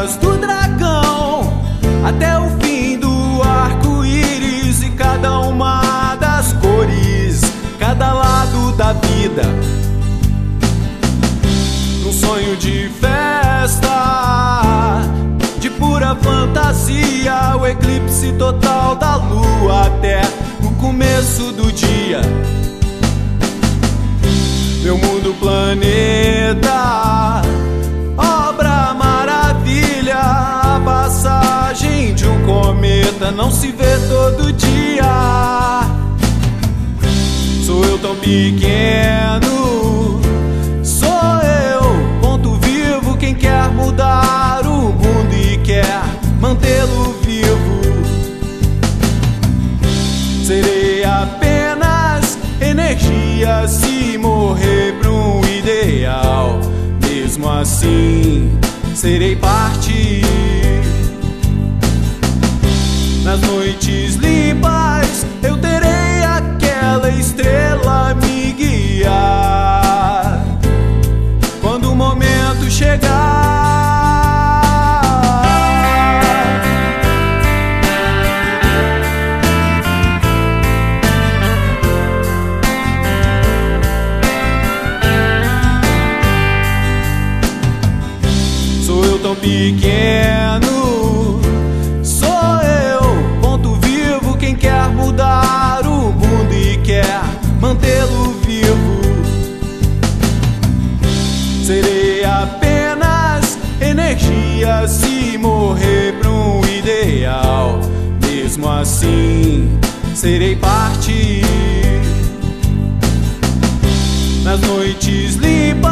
asas do dragão, até o fim do arco-íris e cada uma das cores, cada lado da vida. Num sonho de festa, de pura fantasia, o eclipse total da lua até o começo do dia. Meu mundo planeta, obra maravilha, a passagem de um cometa não se vê todo dia. Sou eu tão pequeno, sou eu, ponto vivo, quem quer mudar o mundo e quer mantê-lo vivo. Serei apenas energia se morrer pra um ideal. Mesmo assim, serei parte. Nas noites limpas, eu terei aquela estrela me guiar. Quando o momento chegar, sou eu tão pequeno, sou eu, ponto vivo, quem quer mudar o mundo e quer mantê-lo vivo. Serei apenas energia se morrer pra um ideal. Mesmo assim, serei parte. Nas noites limpas,